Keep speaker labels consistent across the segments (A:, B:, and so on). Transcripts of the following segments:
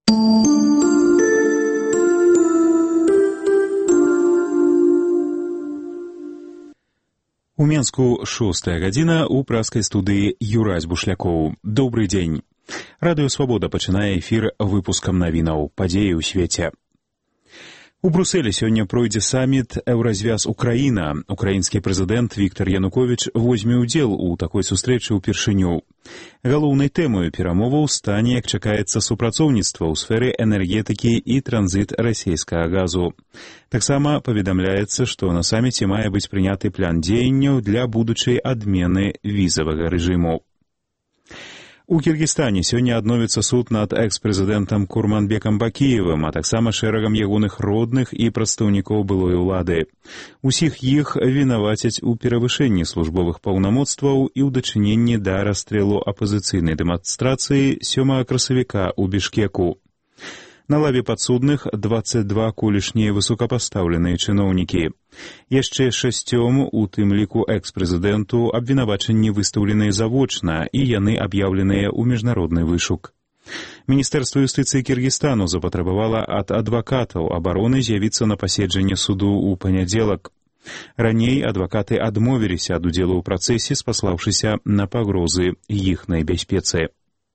A: У Менску 6 гадзіна ў праскай студыі Юрась Бушлякоў. Добрый дзень. Радыё Свабода пачынае эфір выпускам навінаў, падзеі ў свеце. У Брусэлі сёння пройдзе саміт «Еўразвяз Украіна». Украінскі прэзідэнт Віктар Януковіч возьме ўдзел у такой сустрэчы ўпершыню. Галоўнай тэмаю перамоваў стане, як чакаецца, супрацоўніцтва ў сферы энергетыкі і транзіт расійскага газу. Таксама паведамляецца, што на саміце мае быць прыняты план дзеянняў для будучай адмены візавага рэжыму. У Кіргізстане сёння адновіцца суд над экс-прэзідэнтам Курманбекам Бакіевым, а таксама шэрагам ягоных родных і прадстаўнікоў былой улады. Усіх іх вінавацяць у перавышэнні службовых паўнамоцтваў і ў дачыненні да расстрэлу апазіцыйнай дэманстрацыі 7 красавіка ў Бішкеку. На лаве падсудных 22 колішнія высокапастаўленыя чыноўнікі. Яшчэ 6, у тым ліку экс-прэзідэнту, абвінавачанні выстаўленыя завочна, і яны аб'яўленыя ў міжнародны вышук. Міністэрства юстыцыі Кіргізстану запатрабавала ад адвакатаў абароны з'явіцца на паседжанне суду ў панядзелак. Раней адвакаты адмовіліся ад удзелу ў працэсе, спаслаўшыся на пагрозы іхнай бяспецы.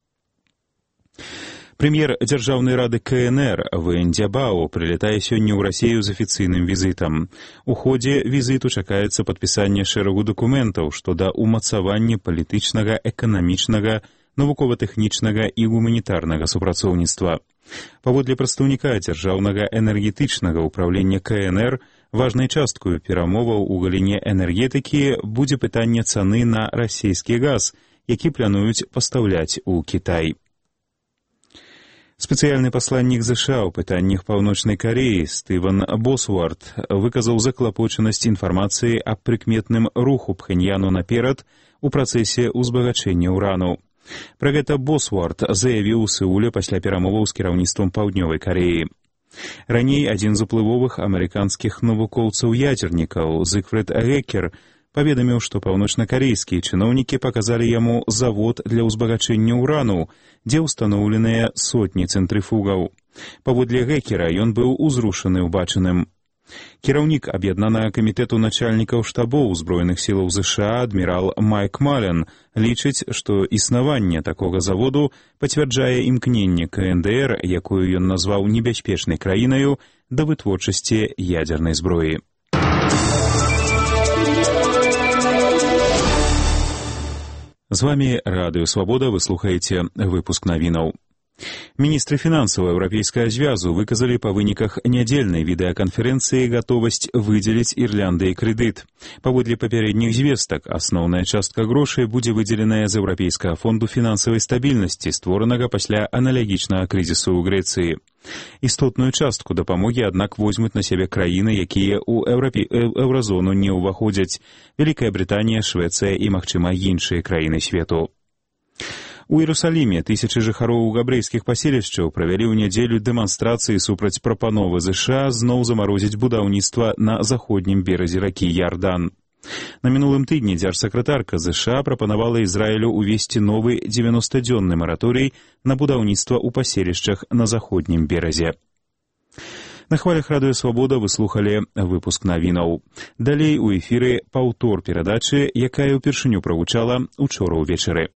A: Прэм'ер Дзяржаўнай рады КНР Вэн Дзябао прылетае сёння ў Расію з афіцыйным візітам. У ходзе візіту чакаецца падпісанне шэрагу дакументаў што да ўмацавання палітычнага, эканамічнага, навукова-тэхнічнага і гуманітарнага супрацоўніцтва. Паводле прадстаўніка дзяржаўнага энергетычнага ўпраўлення КНР, важнай часткаю перамоваў у галіне энергетыкі будзе пытанне цаны на расійскі газ, які плануюць пастаўляць у Кітай. Спецыяльны пасланнік ЗША ў пытаннях Паўночнай Кареі Стывен Босуарт выказаў заклапочанасць інфармацыі аб прыкметным руху Пхэньяну наперад у працэсе ўзбагачэння ўрану. Пра гэта Босуарт заявіў у Сеуле пасля перамоваў з кіраўніцтвам Паўднёвай Кареі. Раней адзін з уплывовых амерыканскіх навукоўцаў-ядзернікаў Зігфрід Гекер паведаміў, што паўночнакарэйскія чыноўнікі паказалі яму завод для ўзбагачэння ўрану, дзе ўстаноўленыя сотні цэнтрыфугаў. Паводле Гекера ён быў узрушаны ўбачаным. Кіраўнік аб'яднанага камітэту начальнікаў штабоў узброеных сілаў ЗША адмірал Майк Мален лічыць, што існаванне такога заводу пацвярджае імкненне КНДР, якую ён назваў небяспечнай краінаю, да вытворчасці ядзернай зброі. З вами Радыё Свабода, вы слухаеце выпуск навінаў. Міністры фінансаў Еўрапейскага звязу выказалі па выніках нядзельнай відэаканферэнцыі гатовасць выдзеліць Ірландыі крэдыт. Паводле папярэдніх звестак, асноўная частка грошай будзе выдзеленая з Еўрапейскага фонду фінансавай стабільнасці, створанага пасля аналагічнага крызісу ў Грэцыі. Істотную частку дапамогі, аднак, возьмуць на сябе краіны, якія ў еўразону не ўваходзяць: Вялікая Брытанія, Швецыя і, магчыма, іншыя краіны свету. У Іерусаліме тысячы жыхароў габрэйскіх паселішчаў правялі ў нядзелю дэманстрацыі супраць прапановы ЗША зноў замарозіць будаўніцтва на заходнім беразе ракі Ярдан. На мінулым тыдні дзяржсакратарка ЗША прапанавала Ізраілю увесці новы 90-дзённы мараторый на будаўніцтва ў паселішчах на заходнім беразе. На хвалях Радыё Свабода вы слухалі выпуск навінаў. Далей у эфіры паўтор перадачы, якая ўпершыню прагучала учора ўвечары.